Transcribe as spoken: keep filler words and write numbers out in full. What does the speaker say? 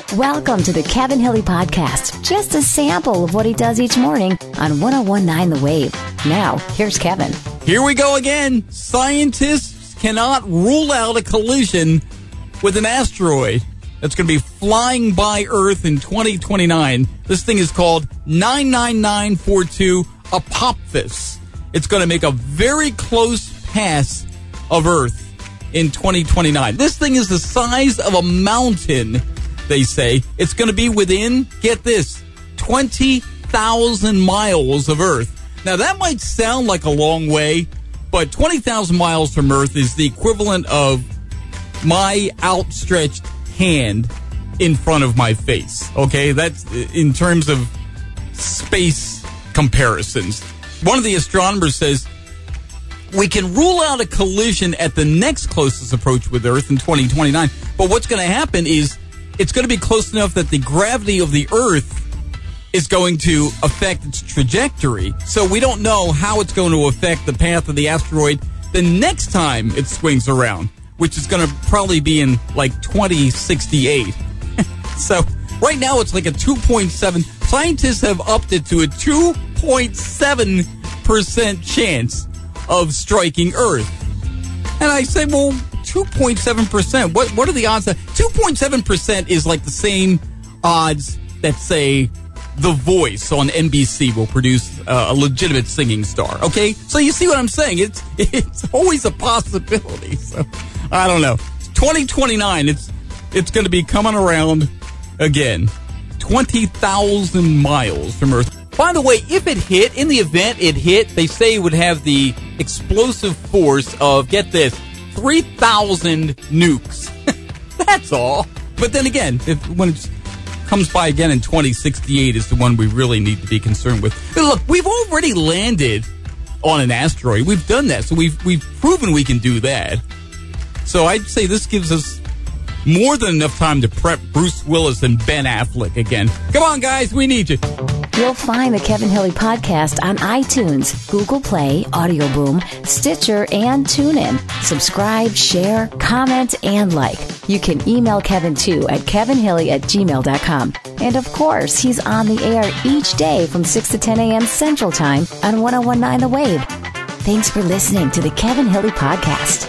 Welcome to the Kevin Hilly Podcast. Just a sample of what he does each morning on one oh one point nine The Wave. Now, here's Kevin. Here we go again. Scientists cannot rule out a collision with an asteroid that's going to be flying by Earth in twenty twenty-nine. This thing is called nine nine nine four two Apophis. It's going to make a very close pass of Earth in twenty twenty-nine. This thing is the size of a mountain, they say. It's going to be within, get this, twenty thousand miles of Earth. Now, that might sound like a long way, but twenty thousand miles from Earth is the equivalent of my outstretched hand in front of my face, okay? That's in terms of space comparisons. One of the astronomers says, we can rule out a collision at the next closest approach with Earth in twenty twenty-nine, but what's going to happen is it's going to be close enough that the gravity of the Earth is going to affect its trajectory. So we don't know how it's going to affect the path of the asteroid the next time it swings around, which is going to probably be in like twenty sixty-eight. So right now it's like a two point seven. Scientists have upped it to a two point seven percent chance of striking Earth. And I say, well, two point seven percent. What what are the odds that two point seven percent is like the same odds that, say, The Voice on N B C will produce uh, a legitimate singing star, okay? So you see what I'm saying? It's it's always a possibility. So I don't know. twenty twenty-nine, it's it's going to be coming around again. twenty thousand miles from Earth. By the way, if it hit, in the event it hit, they say it would have the explosive force of, get this, three thousand nukes. That's all. But then again, if when it comes by again in twenty sixty-eight is the one we really need to be concerned with. But look, we've already landed on an asteroid. We've done that. So we've we've proven we can do that. So I'd say this gives us more than enough time to prep Bruce Willis and Ben Affleck again. Come on, guys, we need you. You'll find the Kevin Hilly Podcast on iTunes, Google Play, Audio Boom, Stitcher, and TuneIn. Subscribe, share, comment, and like. You can email Kevin, too, at kevinhilly at gmail dot com. And, of course, he's on the air each day from six to ten a.m. Central Time on one oh one point nine The Wave. Thanks for listening to the Kevin Hilly Podcast.